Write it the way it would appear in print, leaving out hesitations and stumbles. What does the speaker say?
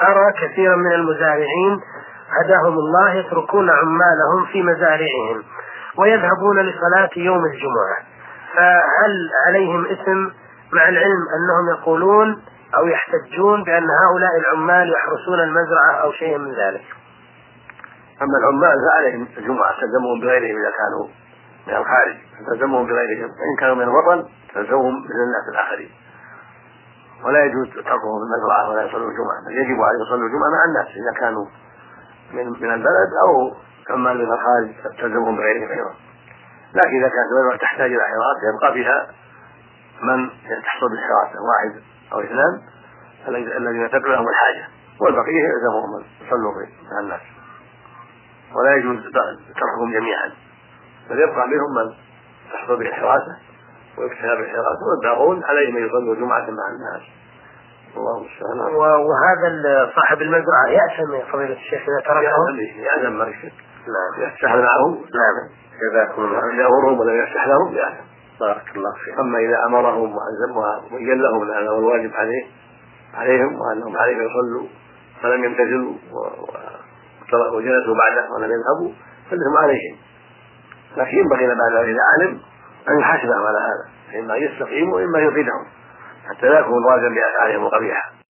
أرى كثيرا من المزارعين هداهم الله يتركون عمالهم في مزارعهم ويذهبون لصلاة يوم الجمعة، فهل عليهم إثم مع العلم أنهم يقولون أو يحتجون بأن هؤلاء العمال يحرسون المزرعة أو شيء من ذلك؟ أما العمال فعليهم الجمعة تلزمهم بغيرهم إذا كانوا من الخارج، تلزمهم بغيرهم، وإن كانوا من الوطن تلزمهم مثل الناس الآخرين، ولا يجوز تركهم في المزرعة ولا يصلوا الجمعة، بل يجب عليهم يصلوا الجمعة مع الناس إذا كانوا من البلد أو عمال من الخارج تلزمهم بغيرهم أيضا. لكن إذا كانت المزرعة تحتاج إلى حراسة يبقى فيها من تحصل بالحراسة، واحد أو اثنان الذين تدعو لهم الحاجة، والبقية يلزمهم أن يصلوا مع الناس، ولا يجوز تركهم جميعا، بل يبقى منهم من تحصل به الحراسة ويكتفى بالحراسة، والباقون عليهم أن يصلوا جمعة مع الناس. الله المستعان. وهذا صاحب المزرعة يأثم يا فضيلة الشيخ إذا تركهم؟ يأثم ما يشك. نعم. يفتح معهم. نعم. جزاكم الله. إذا أمرهم ولا يفتح لهم يأثم. بارك الله فيك. أما إذا أمرهم وبين لهم أن هذا هو الواجب عليهم وأنهم عليهم يصلوا فلم يمتثلوا وجلسوا بعده ولم يذهبوا فلهم عليهم، لكن ينبغي بعد إذا علم أن يحاسبهم على هذا، إما يستقيموا وإما يفيدهم حتى لا يكون راجا بأفعالهم القبيحة.